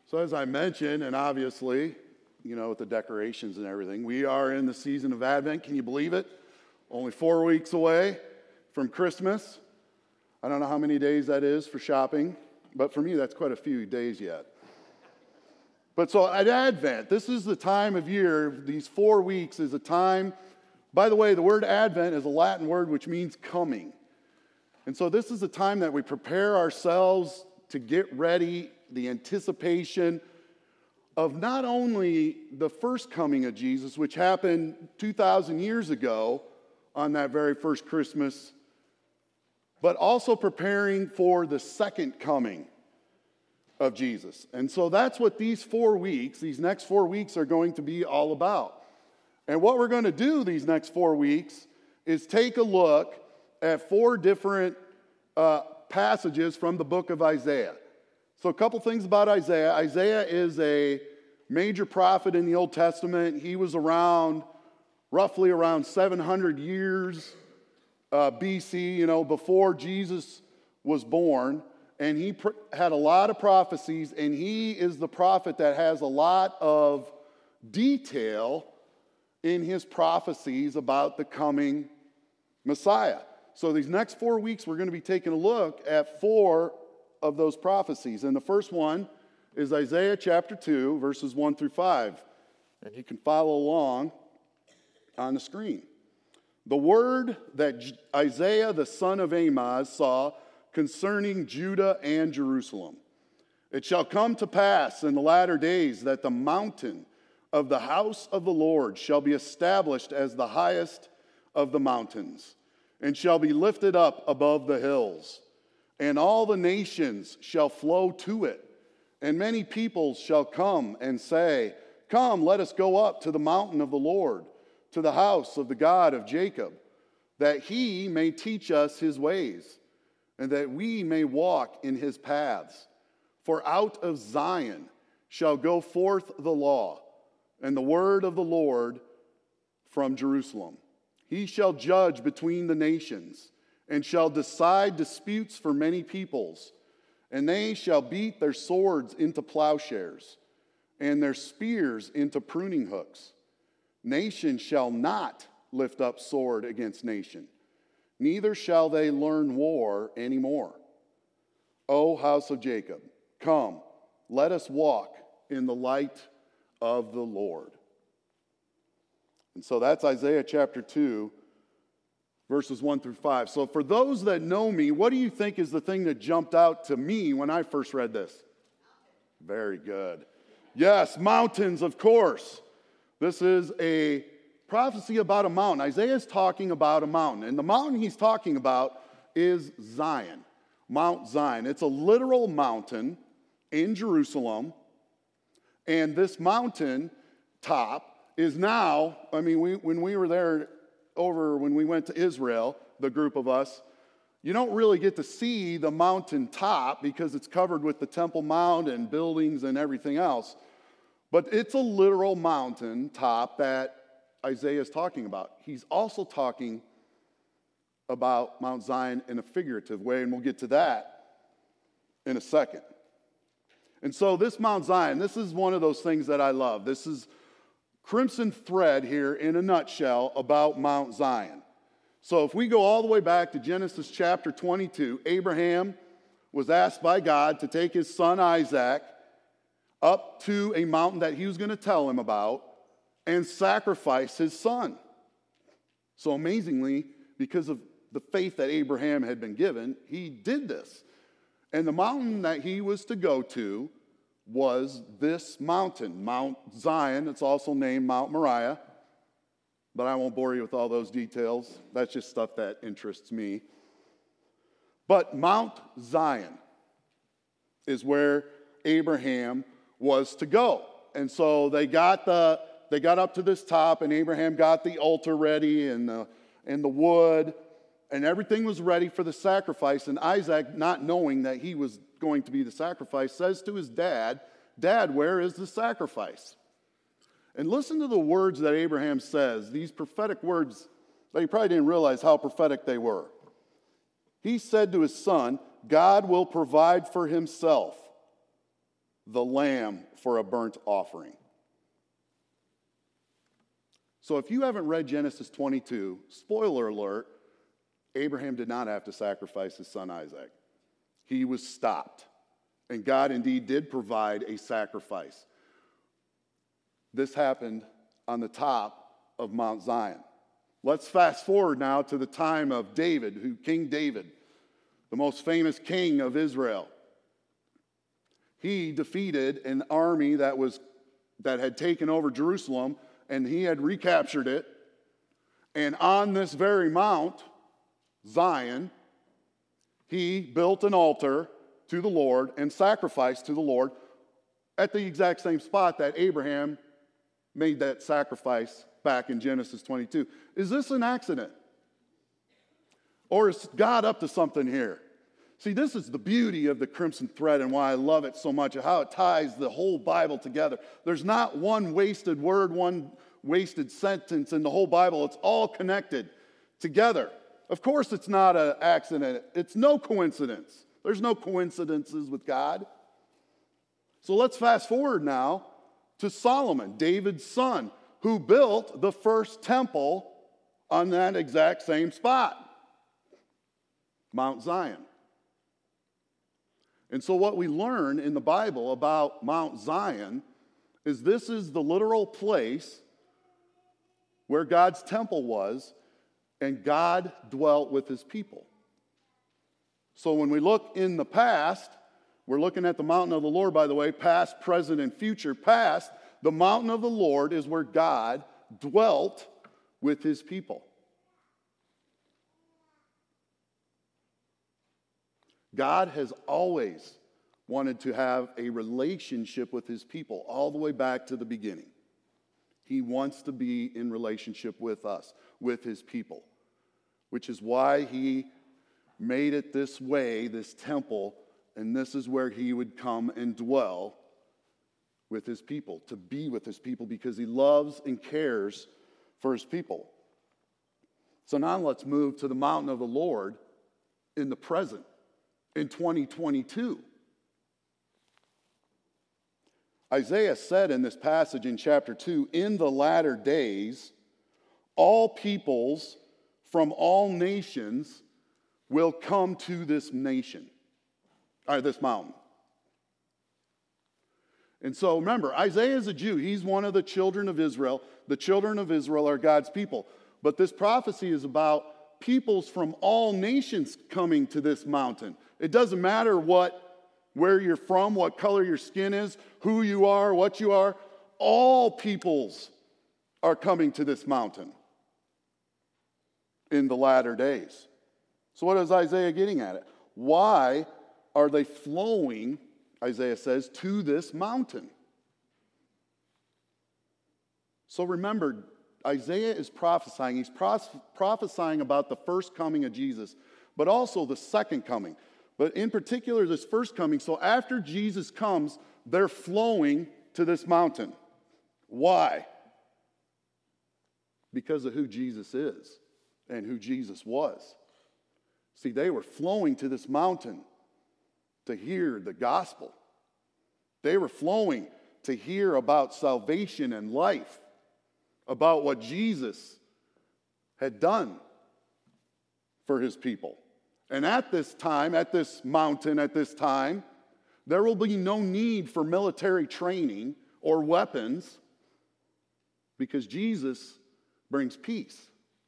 So as I mentioned, and obviously, with the decorations and everything, we are in the season of Advent. Can you believe it? Only 4 weeks away from Christmas. I don't know how many days that is for shopping, but for me, that's quite a few days yet. But so at Advent, this is the time of year, these 4 weeks is a time, by the way, the word Advent is a Latin word which means coming. And so this is a time that we prepare ourselves to get ready, the anticipation of not only the first coming of Jesus, which happened 2,000 years ago on that very first Christmas, but also preparing for the second coming of Jesus. And so that's what these next 4 weeks are going to be all about. And what we're going to do these next 4 weeks is take a look at 4 different passages from the book of Isaiah. So a couple things about Isaiah. Isaiah is a major prophet in the Old Testament. He was roughly around 700 years BC, before Jesus was born. And he had a lot of prophecies, and he is the prophet that has a lot of detail in his prophecies about the coming Messiah. So these next 4 weeks, we're going to be taking a look at 4 of those prophecies. And the first one is Isaiah chapter 2, verses 1 through 5. And you can follow along on the screen. The word that Isaiah the son of Amoz saw concerning Judah and Jerusalem. It shall come to pass in the latter days that the mountain of the house of the Lord shall be established as the highest of the mountains, and shall be lifted up above the hills. And all the nations shall flow to it. And many peoples shall come and say, Come, let us go up to the mountain of the Lord, to the house of the God of Jacob, that he may teach us his ways, and that we may walk in his paths. For out of Zion shall go forth the law, and the word of the Lord from Jerusalem. He shall judge between the nations, and shall decide disputes for many peoples. And they shall beat their swords into plowshares, and their spears into pruning hooks. Nation shall not lift up sword against nation, neither shall they learn war anymore. O house of Jacob, come, let us walk in the light of the Lord. And so that's Isaiah chapter 2, verses 1 through 5. So for those that know me, what do you think is the thing that jumped out to me when I first read this? Very good. Yes, mountains, of course. This is a prophecy about a mountain. Isaiah is talking about a mountain. And the mountain he's talking about is Zion, Mount Zion. It's a literal mountain in Jerusalem. And this mountain top is now, when we were there when we went to Israel, the group of us, you don't really get to see the mountain top because it's covered with the Temple Mount and buildings and everything else. But it's a literal mountain top that Isaiah is talking about. He's also talking about Mount Zion in a figurative way, and we'll get to that in a second. And so this Mount Zion, this is one of those things that I love. This is crimson thread here in a nutshell about Mount Zion. So if we go all the way back to Genesis chapter 22, Abraham was asked by God to take his son Isaac up to a mountain that he was going to tell him about and sacrifice his son. So amazingly, because of the faith that Abraham had been given, he did this. And the mountain that he was to go to was this mountain, Mount Zion. It's also named Mount Moriah, but I won't bore you with all those details. That's just stuff that interests me. But Mount Zion is where Abraham was to go. And so they got up to this top, and Abraham got the altar ready and the wood, and everything was ready for the sacrifice. And Isaac, not knowing that he was going to be the sacrifice, says to his dad, "Dad, where is the sacrifice?" And listen to the words that Abraham says, these prophetic words that he probably didn't realize how prophetic they were. He said to his son, "God will provide for himself the lamb for a burnt offering. So if you haven't read Genesis 22, spoiler alert, Abraham did not have to sacrifice his son Isaac. He was stopped. And God indeed did provide a sacrifice. This happened on the top of Mount Zion. Let's fast forward now to the time of David, King David, the most famous king of Israel. He defeated an army that had taken over Jerusalem, and he had recaptured it. And on this very Mount Zion, he built an altar to the Lord and sacrificed to the Lord at the exact same spot that Abraham made that sacrifice back in Genesis 22. Is this an accident? Or is God up to something here? See, this is the beauty of the Crimson Thread and why I love it so much, how it ties the whole Bible together. There's not one wasted word, one wasted sentence in the whole Bible. It's all connected together. Of course, it's not an accident. It's no coincidence. There's no coincidences with God. So let's fast forward now to Solomon, David's son, who built the first temple on that exact same spot, Mount Zion. And so what we learn in the Bible about Mount Zion is this is the literal place where God's temple was, and God dwelt with his people. So when we look in the past, we're looking at the mountain of the Lord, by the way, past, present, and future. Past, the mountain of the Lord is where God dwelt with his people. God has always wanted to have a relationship with his people all the way back to the beginning. He wants to be in relationship with us, with his people, which is why he made it this way, this temple, and this is where he would come and dwell with his people, to be with his people, because he loves and cares for his people. So now let's move to the mountain of the Lord in the present, in 2022. Isaiah said in this passage in chapter 2, in the latter days, all peoples from all nations will come to this nation, or this mountain. And so remember, Isaiah is a Jew. He's one of the children of Israel. The children of Israel are God's people. But this prophecy is about peoples from all nations coming to this mountain. It doesn't matter where you're from, what color your skin is, who you are, what you are. All peoples are coming to this mountain in the latter days. So what is Isaiah getting at it? Why are they flowing, Isaiah says, to this mountain? So remember, Isaiah is prophesying. He's prophesying about the first coming of Jesus, but also the second coming. But in particular, this first coming. So after Jesus comes, they're flowing to this mountain. Why? Because of who Jesus is and who Jesus was. See, they were flowing to this mountain to hear the gospel. They were flowing to hear about salvation and life, about what Jesus had done for his people. And at this time, at this mountain, at this time, there will be no need for military training or weapons because Jesus brings peace.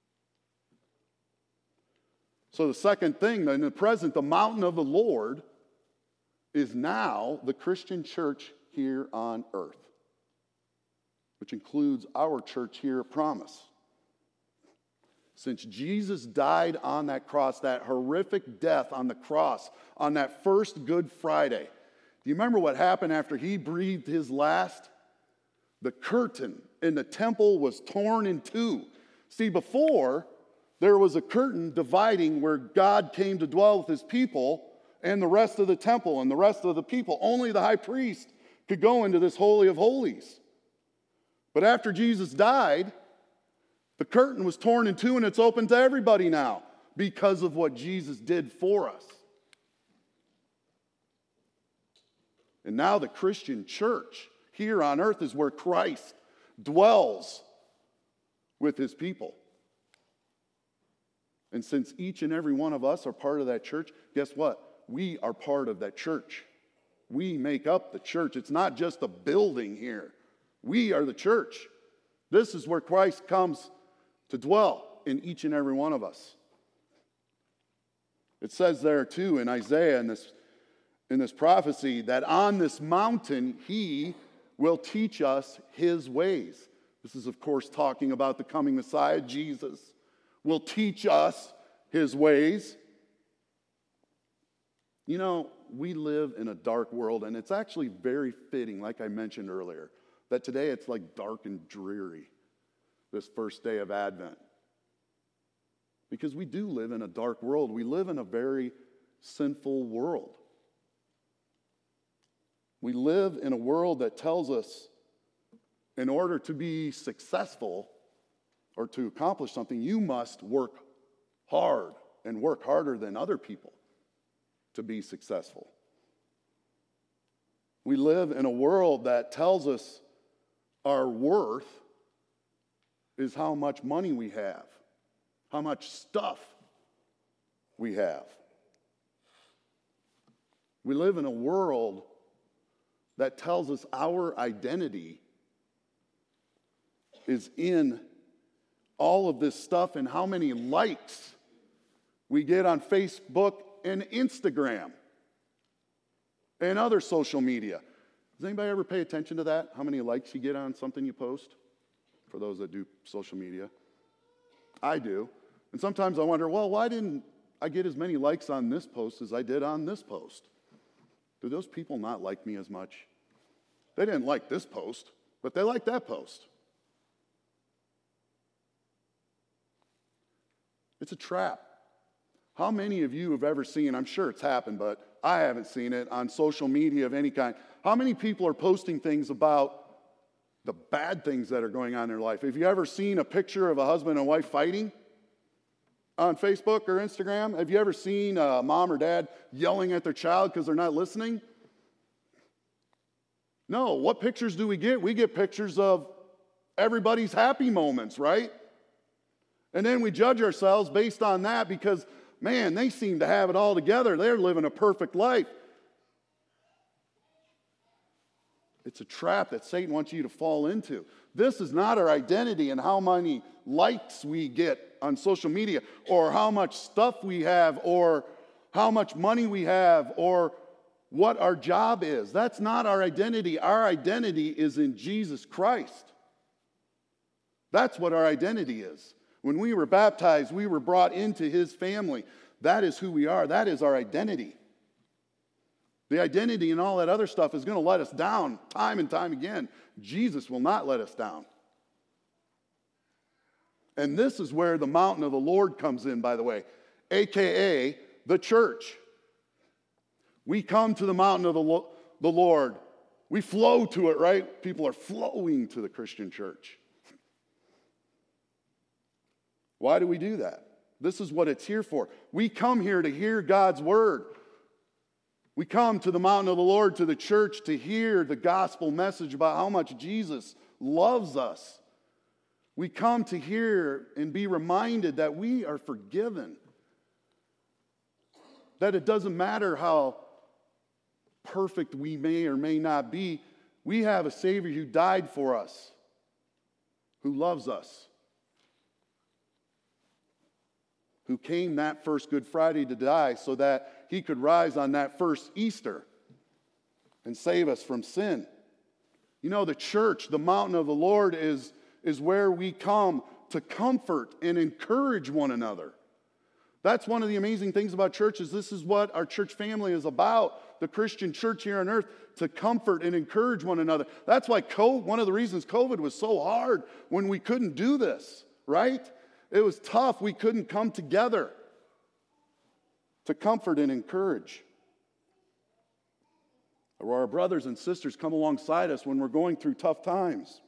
So the second thing, in the present, the mountain of the Lord is now the Christian church here on earth, which includes our church here at Promise. Since Jesus died on that cross, that horrific death on the cross, on that first Good Friday, do you remember what happened after he breathed his last? The curtain in the temple was torn in two. See, before, there was a curtain dividing where God came to dwell with his people and the rest of the temple and the rest of the people. Only the high priest could go into this Holy of Holies. But after Jesus died, the curtain was torn in two and it's open to everybody now because of what Jesus did for us. And now the Christian church here on earth is where Christ dwells with his people. And since each and every one of us are part of that church, guess what? We are part of that church. We make up the church. It's not just a building here. We are the church. This is where Christ comes to dwell in each and every one of us. It says there too in Isaiah, in this prophecy, that on this mountain he will teach us his ways. This is, of course, talking about the coming Messiah. Jesus will teach us his ways. You know, we live in a dark world, and it's actually very fitting, like I mentioned earlier, that today it's like dark and dreary, this first day of Advent. Because we do live in a dark world. We live in a very sinful world. We live in a world that tells us in order to be successful or to accomplish something, you must work hard and work harder than other people to be successful. We live in a world that tells us our worth is how much money we have, how much stuff we have. We live in a world that tells us our identity is in all of this stuff and how many likes we get on Facebook and Instagram and other social media. Does anybody ever pay attention to that? How many likes you get on something you post? For those that do social media. I do. And sometimes I wonder, well, why didn't I get as many likes on this post as I did on this post? Do those people not like me as much? They didn't like this post, but they liked that post. It's a trap. How many of you have ever seen, I'm sure it's happened, but I haven't seen it on social media of any kind. How many people are posting things about the bad things that are going on in their life? Have you ever seen a picture of a husband and wife fighting on Facebook or Instagram? Have you ever seen a mom or dad yelling at their child because they're not listening? No. What pictures do we get? We get pictures of everybody's happy moments, right? And then we judge ourselves based on that because, man, they seem to have it all together. They're living a perfect life. It's a trap that Satan wants you to fall into. This is not our identity in how many likes we get on social media or how much stuff we have or how much money we have or what our job is. That's not our identity. Our identity is in Jesus Christ. That's what our identity is. When we were baptized, we were brought into his family. That is who we are. That is our identity. The identity and all that other stuff is going to let us down time and time again. Jesus will not let us down. And this is where the mountain of the Lord comes in, by the way, a.k.a. the church. We come to the mountain of the Lord. We flow to it, right? People are flowing to the Christian church. Why do we do that? This is what it's here for. We come here to hear God's word. We come to the mountain of the Lord, to the church, to hear the gospel message about how much Jesus loves us. We come to hear and be reminded that we are forgiven. That it doesn't matter how perfect we may or may not be. We have a Savior who died for us, who loves us, who came that first Good Friday to die so that he could rise on that first Easter and save us from sin. You know, the church, the mountain of the Lord, is where we come to comfort and encourage one another. That's one of the amazing things about church is this is what our church family is about, the Christian church here on earth, to comfort and encourage one another. That's why one of the reasons COVID was so hard when we couldn't do this, right? It was tough. We couldn't come together to comfort and encourage. Or our brothers and sisters come alongside us when we're going through tough times.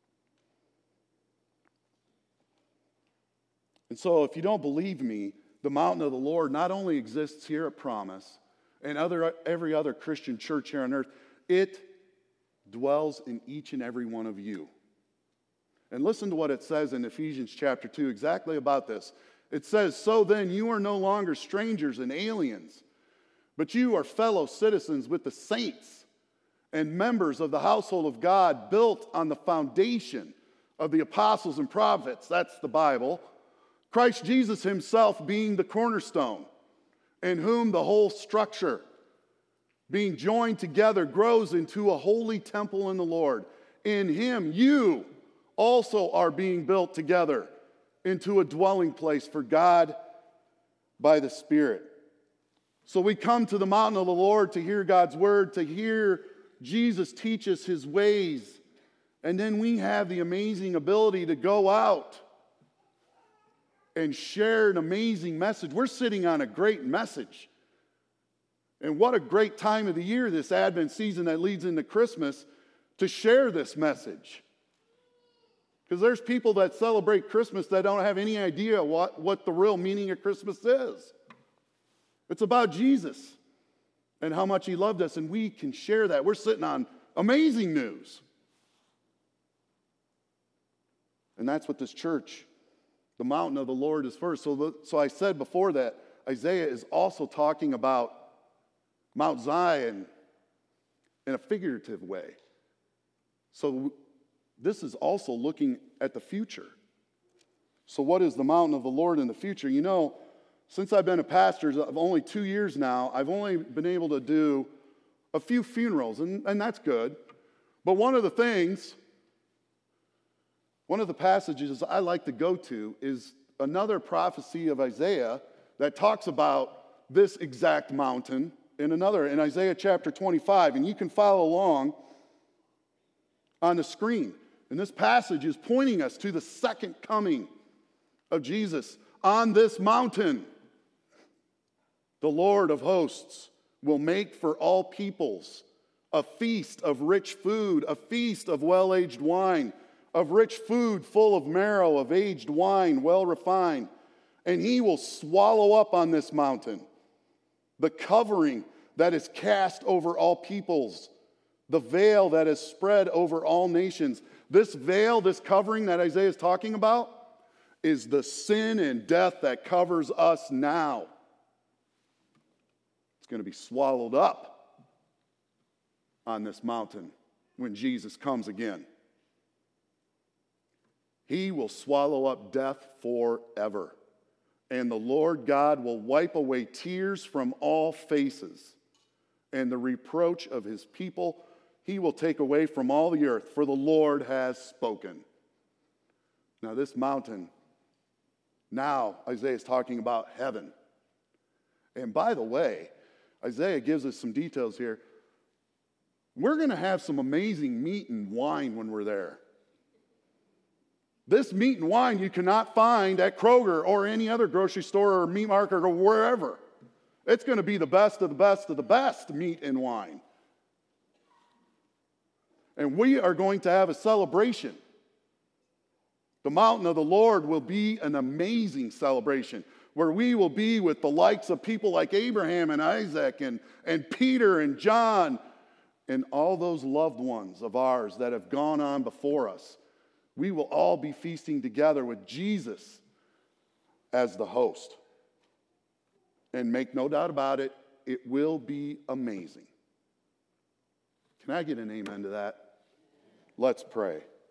And so if you don't believe me, the mountain of the Lord not only exists here at Promise and every other Christian church here on earth, It dwells in each and every one of you. And listen to what it says in Ephesians chapter 2 exactly about this. It says, "So then you are no longer strangers and aliens, but you are fellow citizens with the saints and members of the household of God, built on the foundation of the apostles and prophets," that's the Bible, "Christ Jesus himself being the cornerstone, in whom the whole structure, being joined together, grows into a holy temple in the Lord. In him you also are being built together into a dwelling place for God by the Spirit." So we come to the mountain of the Lord to hear God's word, to hear Jesus teach us his ways, and then we have the amazing ability to go out and share an amazing message. We're sitting on a great message. And what a great time of the year, this Advent season that leads into Christmas, to share this message. Because there's people that celebrate Christmas that don't have any idea what the real meaning of Christmas is. It's about Jesus and how much he loved us, and we can share that. We're sitting on amazing news. And that's what this church, the mountain of the Lord, is first. So I said before that Isaiah is also talking about Mount Zion in a figurative way. So this is also looking at the future. So what is the mountain of the Lord in the future? You know, since I've been a pastor of only 2 years now, I've only been able to do a few funerals, and that's good. But one of the passages I like to go to is another prophecy of Isaiah that talks about this exact mountain in Isaiah chapter 25, and you can follow along on the screen. And this passage is pointing us to the second coming of Jesus on this mountain. The Lord of hosts will make for all peoples a feast of rich food, a feast of well-aged wine, of rich food full of marrow, of aged wine well refined. And he will swallow up on this mountain the covering that is cast over all peoples, the veil that is spread over all nations. This veil, this covering that Isaiah is talking about, is the sin and death that covers us now. It's going to be swallowed up on this mountain when Jesus comes again. He will swallow up death forever. And the Lord God will wipe away tears from all faces, and the reproach of his people he will take away from all the earth, for the Lord has spoken. Now this mountain, now Isaiah is talking about heaven. And by the way, Isaiah gives us some details here. We're going to have some amazing meat and wine when we're there. This meat and wine you cannot find at Kroger or any other grocery store or meat market or wherever. It's going to be the best of the best of the best meat and wine. And we are going to have a celebration. The mountain of the Lord will be an amazing celebration where we will be with the likes of people like Abraham and Isaac and Peter and John and all those loved ones of ours that have gone on before us. We will all be feasting together with Jesus as the host. And make no doubt about it, it will be amazing. Can I get an amen to that? Let's pray.